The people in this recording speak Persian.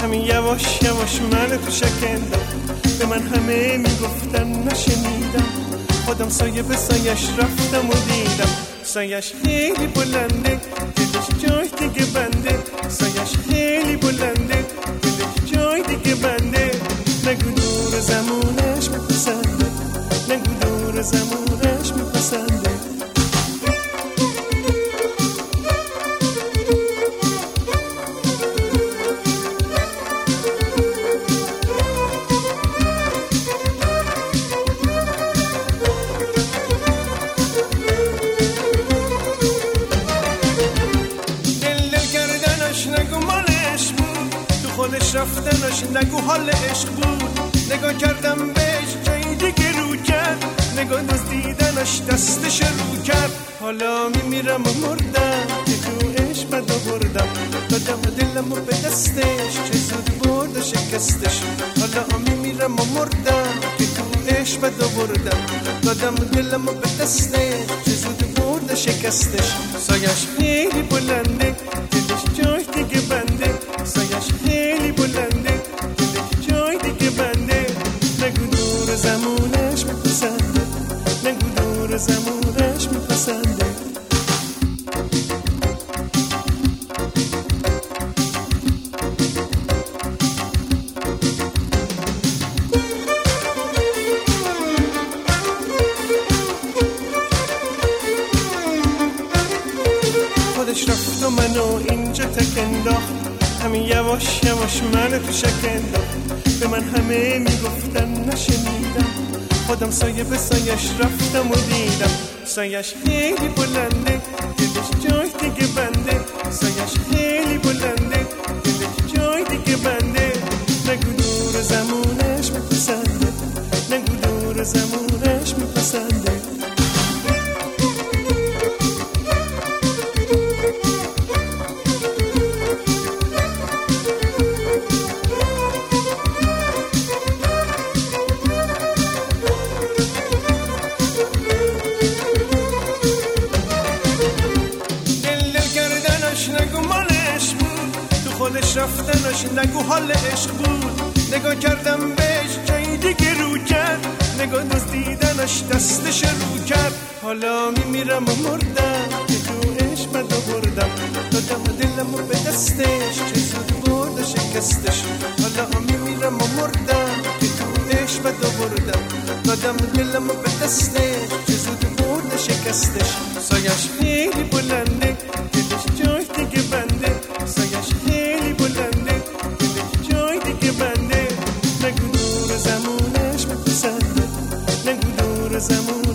همین یواش یواش من تو شکندم. به من همه میگفتن نشنیدم، خودم سایه به سایش رفتم و دیدم. سایش خیلی بلنده، دلش جای دیگه بنده. سایش خیلی بلنده، دلش جای دیگه بنده. نگو دور زمونش میپسنده، نگو دور زمونش میپسنده. نگو مالش بود، تو خودش رفتنش نگو حال عشق بود. نگاه کردم بهش جای دیگه رو کرد، نگاه دزدیدنش دستش رو کرد. حالا میمیرم و مردم که تو عشق بد آوردم، دادم دلمو به دستش چه زود برد شکستش. حالا میمیرم و مردم که تو عشق بد آوردم، دادم دلمو به دستش چه زود برد شکستش. سایش خیلی بلنده، جای دیگه بنده. سایش خیلی بلنده، دلش جای دیگه بنده. نگو دور زمونش میپسنده، نگو دور زمونش میپسنده. خودش رفت و منو اینجا تک انداخت، همین یواش یواش منو تو شک انداخت. به من همه میگفتن نشنیدم، خودم سایه به سایش رفتم و دیدم. سایش خیلی بلنده، دلش جای دیگه بنده. سایش خیلی بلنده، دلش جای دیگه بنده. نگو دور زمونش میپسنده، نگو دور زمونش میپسنده. نگو مالش بود، تو خودش رفتنش نگو حال عشق بود. نگاه کردم بهش جای دیگه رو کرد، نگاه دزدیدنش دستش رو کرد. حالا میمیرم و مردم که تو عشق بد آوردم، دادم دلمو به دستش چه زود برد شکستش. حالا میمیرم و مردم که تو عشق بد آوردم، دادم دلمو به دستش چه زود برد شکستش. سایش خیلی بلنده، جای دیگه بنده. سایش خیلی بلنده، دلش جای دیگه بنده. نگو دور زمونش میپسنده، نگو دور زمونش